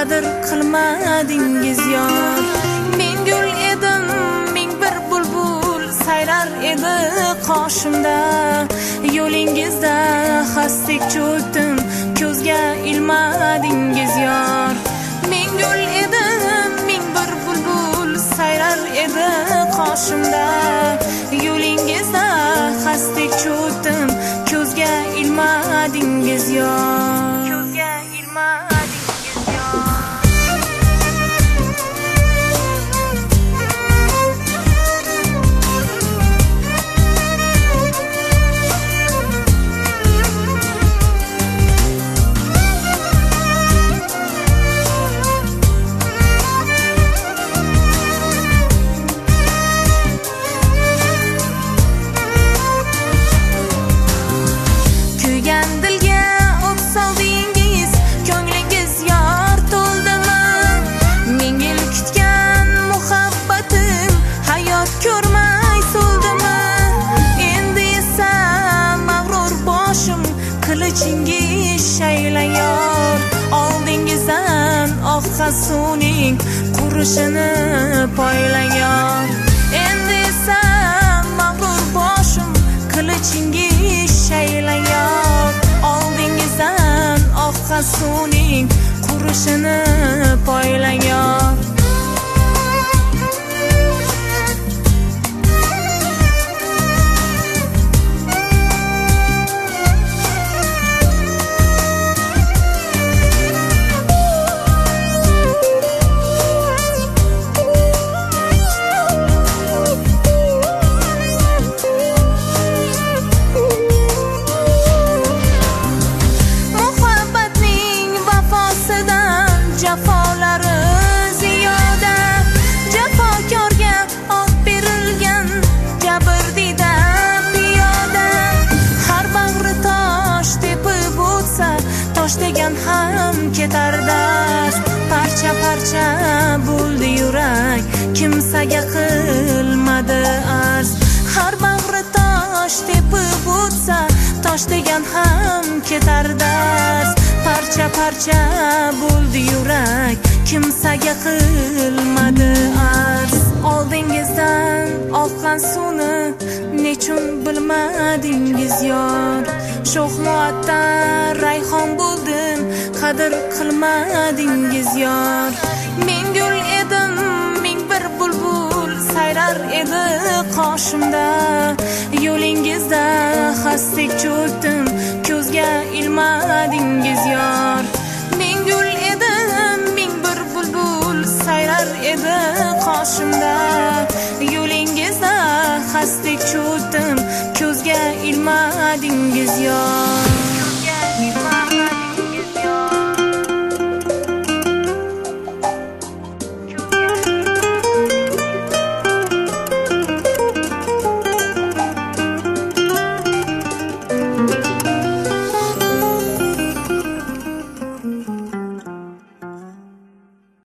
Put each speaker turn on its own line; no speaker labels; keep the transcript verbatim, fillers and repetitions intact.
qadr qilmadingiz yor. Men gul edim, ming bir bulbul sayrar edi qoshimda. Yo'lingizda xastik cho'kdim, ko'zga ilmadingiz yor. Men gul edim, ming bir bulbul sayrar edi qoshimda. Yo'lingizda xastik cho'kdim, ko'zga ilmadingiz yor. Ko'zga ilmadingiz yor. Qilichingiz shaylayor, oldingizdan oqqa suvning qurishini poylayor. Endi esa mag'rur boshim qilichingiz shaylayor, oldingizdan oqqa suvning qurishini poylayor. Jafolari ziyoda, jafokorga ot berilgan jabrdida piyoda. Har bag'ri tosh tepib o'tsa, tosh degan ham ketar dast. Parcha parcha bo'ldi yurak, kimsaga qilmadi arz. Har bag'ri tosh tepib o'tsa, tosh degan ham ketar dast. Parcha parcha bo'ldi yurak, kimsaga qilmadi arz. Oldingizdan oqqan suvni nechun bilmadingiz yor. Sho'x muattar rayhon bo'ldim, qadr qilmadingiz yor. Men gul edim, ming bir bulbul sayrar edi qoshimda. Yo'lingizda xastik cho'kdim, ko'zga ilmadingiz yor. Men gul edim, ming bir bulbul sayrar edi qoshimda. Yo'lingizda xastik cho'kdim, ko'zga ilmadingiz yor.